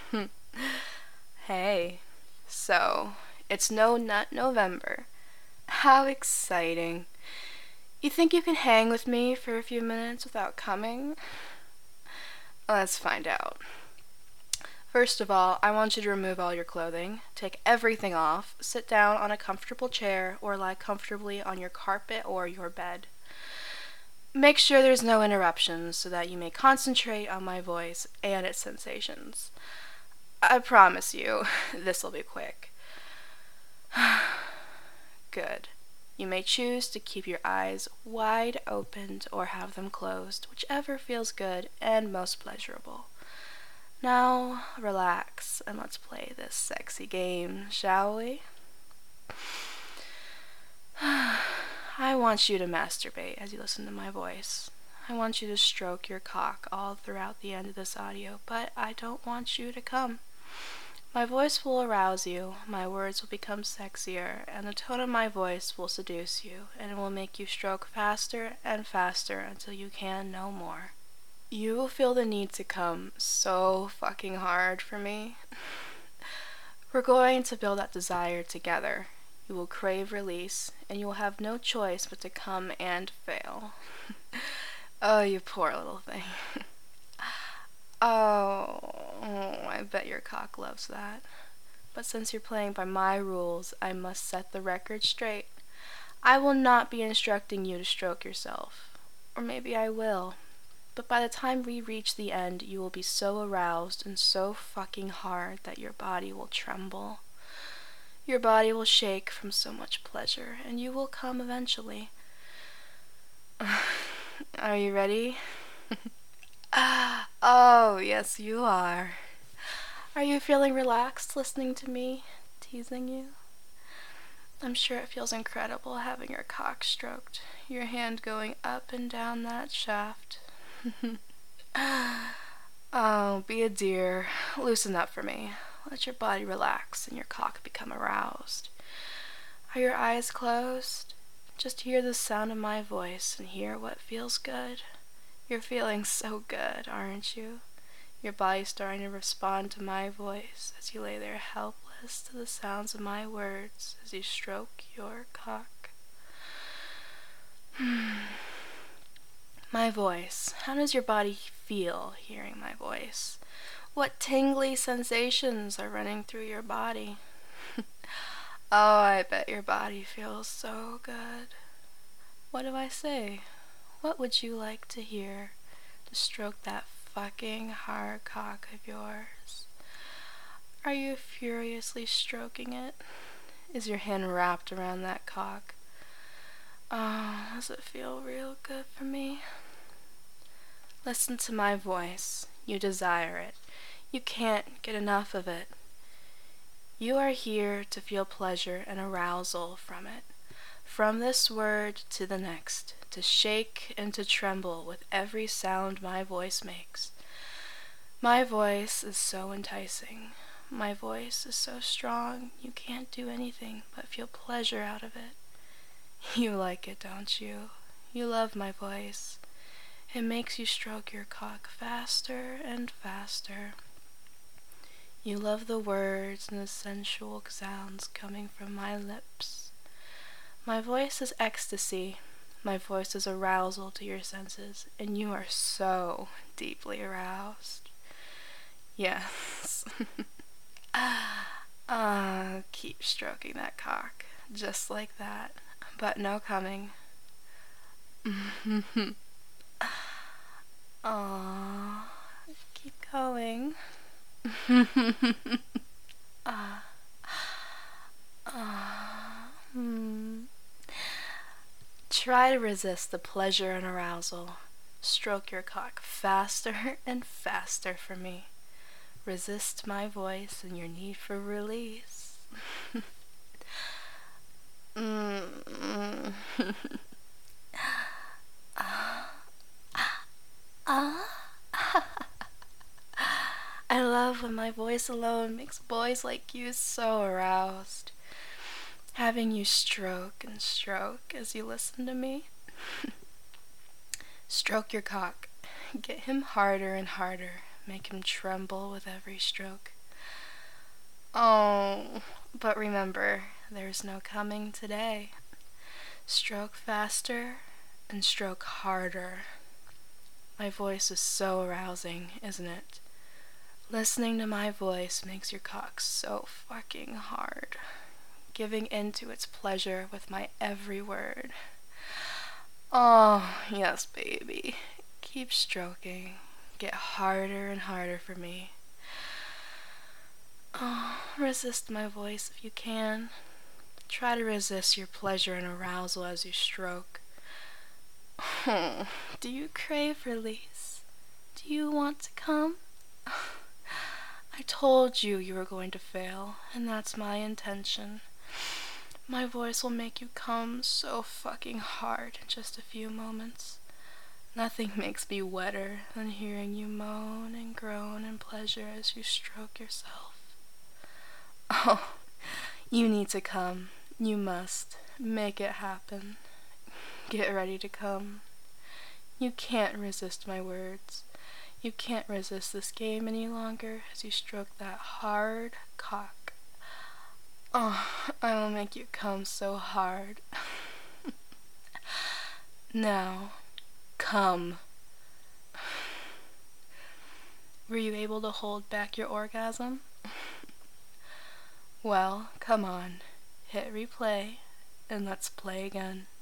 Hey, so it's No Nut November. How exciting. You think you can hang with me for a few minutes without coming? Let's find out. First of all, I want you to remove all your clothing, take everything off, sit down on a comfortable chair, or lie comfortably on your carpet or your bed. Make sure there's no interruptions so that you may concentrate on my voice and its sensations. I promise you, this'll be quick. Good. You may choose to keep your eyes wide opened or have them closed, whichever feels good and most pleasurable. Now, relax and let's play this sexy game, shall we? I want you to masturbate as you listen to my voice. I want you to stroke your cock all throughout the end of this audio, but I don't want you to come. My voice will arouse you, my words will become sexier, and the tone of my voice will seduce you, and it will make you stroke faster and faster until you can no more. You will feel the need to come so fucking hard for me. We're going to build that desire together. You will crave release, and you will have no choice but to come and fail. Oh, you poor little thing. Oh, I bet your cock loves that. But since you're playing by my rules, I must set the record straight. I will not be instructing you to stroke yourself. Or maybe I will. But by the time we reach the end, you will be so aroused and so fucking hard that your body will tremble. Your body will shake from so much pleasure, and you will come eventually. Are you ready? Oh, yes, you are. Are you feeling relaxed listening to me teasing you? I'm sure it feels incredible having your cock stroked, your hand going up and down that shaft. Oh, be a dear. Loosen up for me. Let your body relax and your cock become aroused. Are your eyes closed? Just hear the sound of my voice and hear what feels good. You're feeling so good, aren't you? Your body's starting to respond to my voice as you lay there helpless to the sounds of my words as you stroke your cock. My voice. How does your body feel hearing my voice? What tingly sensations are running through your body? Oh, I bet your body feels so good. What do I say? What would you like to hear to stroke that fucking hard cock of yours? Are you furiously stroking it? Is your hand wrapped around that cock? Oh, does it feel real good for me? Listen to my voice. You desire it. You can't get enough of it. You are here to feel pleasure and arousal from it. From this word to the next, to shake and to tremble with every sound my voice makes. My voice is so enticing. My voice is so strong, you can't do anything but feel pleasure out of it. You like it, don't you? You love my voice. It makes you stroke your cock faster and faster. You love the words and the sensual sounds coming from my lips. My voice is ecstasy. My voice is arousal to your senses, and you are so deeply aroused. Yes. Keep stroking that cock, just like that, but no coming. Aww, keep going. Ah, ah, Try to resist the pleasure and arousal. Stroke your cock faster and faster for me. Resist my voice and your need for release. I love when my voice alone makes boys like you so aroused. Having you stroke and stroke as you listen to me. Stroke your cock. Get him harder and harder. Make him tremble with every stroke. Oh, but remember, there's no coming today. Stroke faster and stroke harder. My voice is so arousing, isn't it? Listening to my voice makes your cock so fucking hard. Giving into its pleasure with my every word. Oh, yes, baby. Keep stroking. Get harder and harder for me. Oh, resist my voice if you can. Try to resist your pleasure and arousal as you stroke. Do you crave release? Do you want to come? I told you you were going to fail, and that's my intention. My voice will make you come so fucking hard in just a few moments. Nothing makes me wetter than hearing you moan and groan in pleasure as you stroke yourself. Oh, you need to come. You must. Make it happen. Get ready to come. You can't resist my words. You can't resist this game any longer as you stroke that hard cock. Oh, I will make you come so hard. Now, come. Were you able to hold back your orgasm? Well, come on. Hit replay, and let's play again.